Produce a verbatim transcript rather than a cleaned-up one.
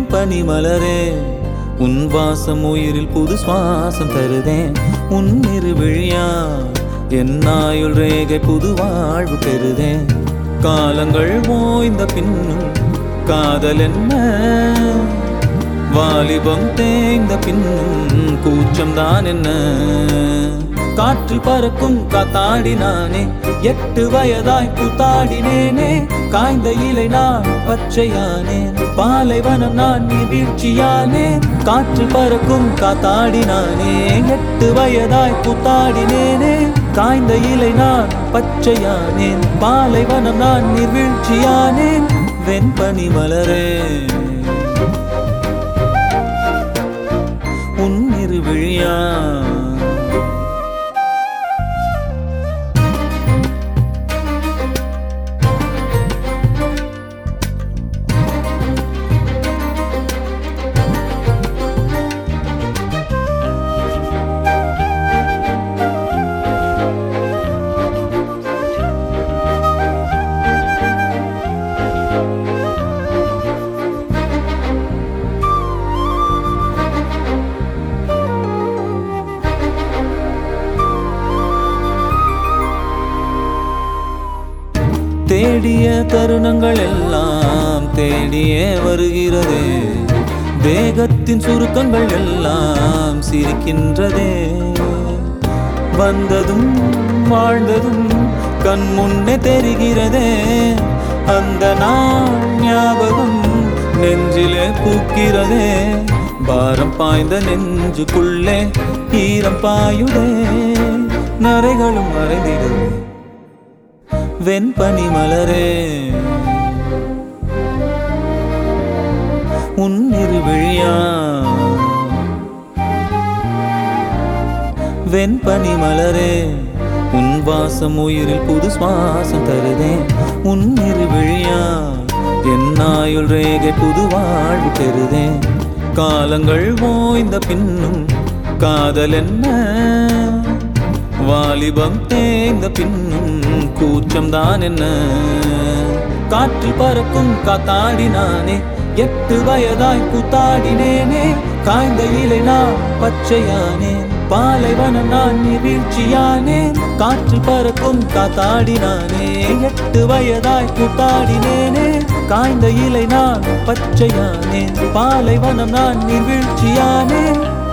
வெண்பனி மலரே உன் வாசம் உயிரில் புது சுவாசம் தருதே. உன் இருவிழியா என் ஆயுள் ரேகை புது வாழ்வு பெறுதே. காலங்கள் ஓய்ந்த பின்னும் காதல் என்ன, வாலிபம் தேய்ந்த பின்னும் கூச்சம் தான் என்ன. காற்றில் பறக்கும் காத்தாடினானே, எட்டு வயதாய் கூத்தாடினேனே. காய்ந்த இலை நான் பச்சையானேன், பாலைவனம் நான் நீ வீழ்ச்சியானேன். காற்றில் பறக்கும் காத்தாடினானே, எட்டு வயதாய் கூத்தாடினேனே. காய்ந்த இலை நான் பச்சையானேன், பாலைவனம் நான் நீ வீழ்ச்சியானேன். வெண்பனி மலரே உன் இருவிழியா தேடிய தருணங்கள் எல்லாம் தேடியே வருகிறதே. தேகத்தின் சுருக்கங்கள் எல்லாம் சிரிக்கின்றதே. வந்ததும் வாழ்ந்ததும் கண் முன்னே தெரிகிறதே. அந்த நாள் ஞாபகம் நெஞ்சிலே பூக்கிறதே. பாரம் பாய்ந்த நெஞ்சுக்குள்ளே ஈரம் பாயுதே. நரைகளும் மறைந்திடுவே வெண்பனி மலரே உன் இருவிழியா. வெண்பனி மலரே உன் வாசம் உயிரில் புது சுவாசம் தருதே. உன் இருவிழியா என் ஆயுள் ரேகை புது வாழ்வு பெறுதே. காலங்கள் ஓய்ந்த பின்னும் காதல் என்ன, வாலிபம் தேய்ந்த பின்னும் கூச்சம் தான் என்ன. காற்றில் பறக்கும் காத்தாடினானே, எட்டு வயதாய் கூத்தாடினேனே. காய்ந்த இலை நான் பச்சையானேன், பாலைவனம் நான் நீ வீழ்ச்சியானேன். காற்றில் பறக்கும் காத்தாடினானே, எட்டு வயதாய் கூத்தாடினேனே. காய்ந்த இலை நான் பச்சையானேன், பாலைவனம் நான் நீ வீழ்ச்சியானேன்.